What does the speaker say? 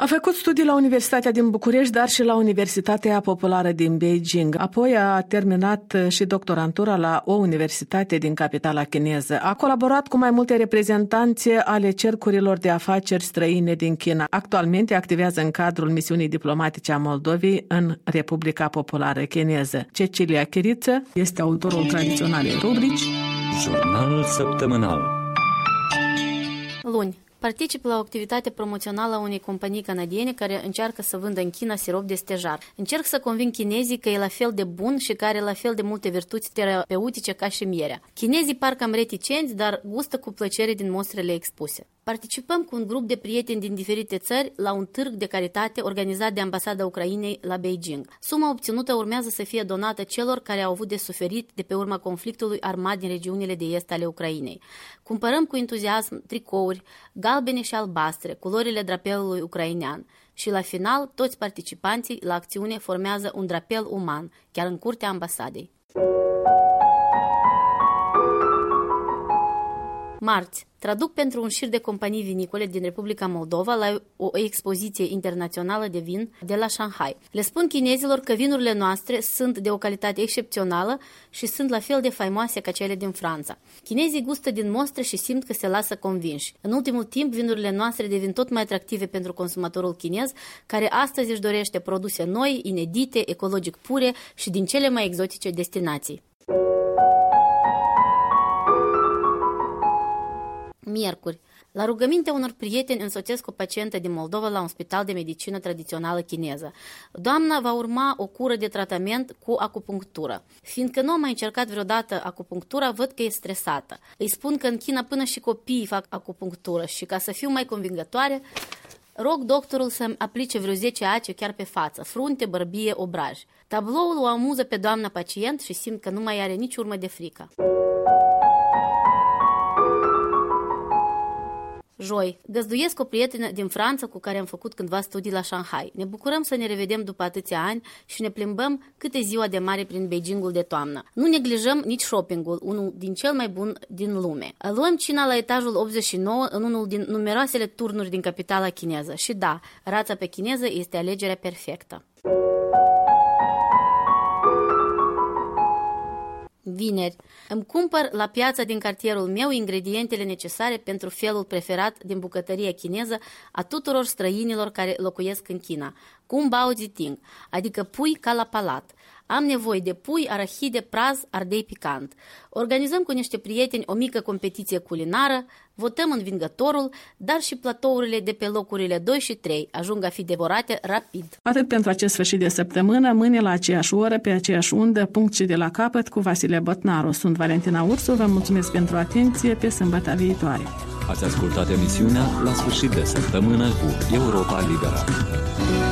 A făcut studii la Universitatea din București, dar și la Universitatea Populară din Beijing. Apoi a terminat și doctorantura la o universitate din capitala chineză. A colaborat cu mai multe reprezentanți ale cercurilor de afaceri străine din China. Actualmente activează în cadrul misiunii diplomatice a Moldovei în Republica Populară Chineză. Cecilia Chiriță este autorul tradiționalei rubrici Jurnal săptămânal. Luni. Particip la o activitate promoțională a unei companii canadiene care încearcă să vândă în China sirop de stejar. Încerc să conving chinezii că e la fel de bun și că are la fel de multe virtuți terapeutice ca și mierea. Chinezii par cam reticenți, dar gustă cu plăcere din mostrele expuse. Participăm cu un grup de prieteni din diferite țări la un târg de caritate organizat de Ambasada Ucrainei la Beijing. Suma obținută urmează să fie donată celor care au avut de suferit de pe urma conflictului armat din regiunile de est ale Ucrainei. Cumpărăm cu entuziasm tricouri galbene și albastre, culorile drapelului ucrainean. Și la final, toți participanții la acțiune formează un drapel uman, chiar în curtea ambasadei. Marți. Traduc pentru un șir de companii vinicole din Republica Moldova la o expoziție internațională de vin de la Shanghai. Le spun chinezilor că vinurile noastre sunt de o calitate excepțională și sunt la fel de faimoase ca cele din Franța. Chinezii gustă din mostre și simt că se lasă convinși. În ultimul timp, vinurile noastre devin tot mai atractive pentru consumatorul chinez, care astăzi își dorește produse noi, inedite, ecologic pure și din cele mai exotice destinații. Miercuri. La rugămintea unor prieteni însoțesc o pacientă din Moldova la un spital de medicină tradițională chineză. Doamna va urma o cură de tratament cu acupunctură. Fiindcă nu am mai încercat vreodată acupunctura, văd că e stresată. Îi spun că în China până și copiii fac acupunctură și ca să fiu mai convingătoare, rog doctorul să-mi aplice vreo 10 ace chiar pe față, frunte, bărbie, obraj. Tabloul o amuză pe doamna pacient și simt că nu mai are nici urmă de frică. Joi. Găzduiesc o prietenă din Franța cu care am făcut cândva studii la Shanghai. Ne bucurăm să ne revedem după atâția ani și ne plimbăm câte ziua de mare prin Beijingul de toamnă. Nu neglijăm nici shoppingul, unul din cel mai bun din lume. Luăm cina la etajul 89 în unul din numeroasele turnuri din capitala chineză. Și da, rața pe chineză este alegerea perfectă. Vineri. Îmi cumpăr la piața din cartierul meu ingredientele necesare pentru felul preferat din bucătăria chineză a tuturor străinilor care locuiesc în China, Kung Bao Zi Ting, adică pui ca la palat. Am nevoie de pui, arahide, praz, ardei picant. Organizăm cu niște prieteni o mică competiție culinară, votăm învingătorul, dar și platourile de pe locurile 2 și 3 ajung a fi devorate rapid. Atât pentru acest sfârșit de săptămână, mâine la aceeași oră, pe aceeași undă, punct și de la capăt, cu Vasile Botnaru. Sunt Valentina Ursu, vă mulțumesc pentru atenție, pe sâmbătă viitoare. Ați ascultat emisiunea La sfârșit de săptămână cu Europa Liberă.